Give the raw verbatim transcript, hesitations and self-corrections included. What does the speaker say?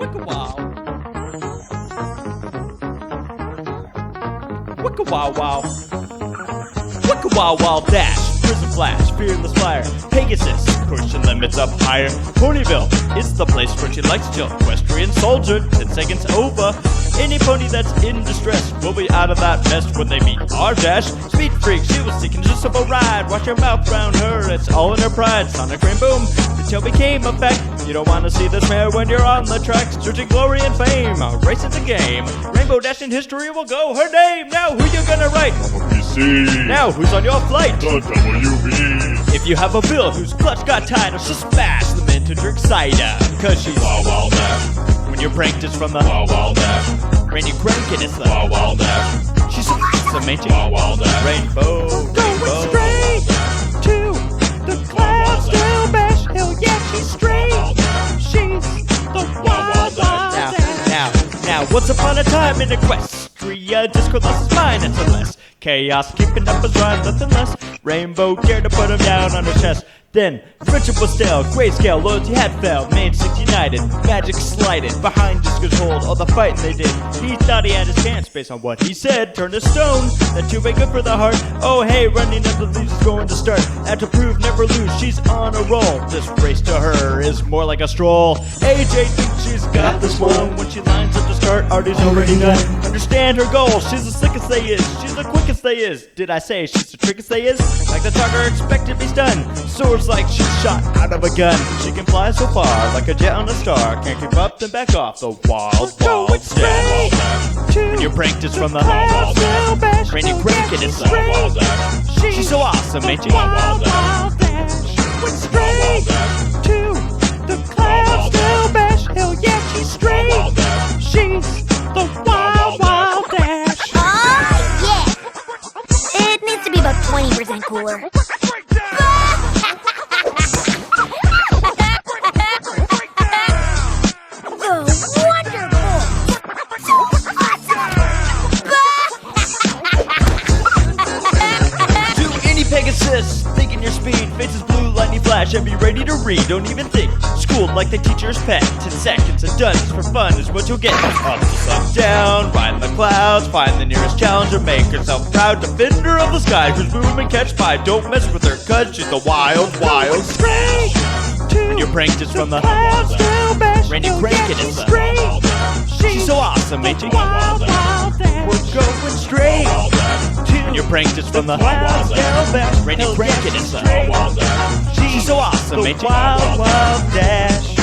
Wicka wow. Wicka wow wow. Wicka wow wow dash. Prison Flash, Fearless Flyer, Pegasus, pushing limits up higher. Ponyville is the place where she likes to chill. Equestrian Soldier, ten seconds over. Any pony that's in distress will be out of that mess when they meet our Dash. Speed Freak, she was seeking just a ride. Watch your mouth round her, it's all in her pride. Sonic Rain Boom, the tail became a fact. You don't want to see this mare when you're on the track. Searching glory and fame, racing's a game. Rainbow Dash in history will go her name. Now who you gonna write? P C. Now who's on your flight? The W B. If you have a bill whose clutch got tied, I'll just smash them into drink cider. Cause she's Wow Wow Dash. when you're pranked it's from the Wow Wow Dash. When you crank it it's the Wow Wow Dash. She's so awesome, ain't she? Wow Wow Dash. Rainbow, Going rainbow. straight to the clouds down Bash Hill. Yeah, she's straight. She's the wild, wild Now, Dash. now, now, once upon a time in Equestria, Discord lost his mind until less. Chaos keeping up his rhyme, nothing less. Rainbow dared to put him down on his chest. Then, friendship was stale, grayscale, loyalty had failed. Main Six united, magic slighted. Behind Discord's hold, all the fighting they did. He thought he had his chance based on what he said. Turned to stone, that too big good for the heart. Oh hey, running up the leaves is going to start. Had to prove, never lose, she's on a roll. This race to her is more like a stroll. A J thinks she's got this one. When she lines up to start, Artie's already done. Understand her goal, she's the sickest they is. She's the quickest they is. Did I say she's the trickiest they is? Like the talker expected me stunned. Swords like she's shot out of a gun. She can fly so far, like a jet on a star. Can't keep up, then back off. The wild, wild Going straight Dash. to When you're pranked, it's from the clouds down Bash When Hill. you crank it, Yeah, it's she's the straight. Wow Dash. She's so awesome, ain't she? Wild, wild Dash. Went straight to the clouds down Bash Hill. Yeah, she's straight. Wow Dash. She's the wild, wild Dash. Oh, yeah! It needs to be about twenty percent cooler. So wonderful! So awesome! To any Pegasus, thinking your speed, faces blue, lightning flash, and be ready to read. Don't even think, schooled like the teacher's pet. Ten seconds and done, just for fun is what you'll get. Up, up, down, ride the clouds, find the nearest challenger, make herself proud, defender of the sky, who's boom and catch pie. Don't mess with her, cause she's the wild, wild. Straight to When you're pranked, it's from the clouds down Bash When you Hill. crank Yeah, it, it's she's the straight. She's so awesome, ain't she? Wild, wild Dash. We're going straight to when you're pranked, it's from the clouds down Bash When you Hill. crank Yeah, it, it's she's the straight. She's so awesome, The ain't she? wild, wild Dash.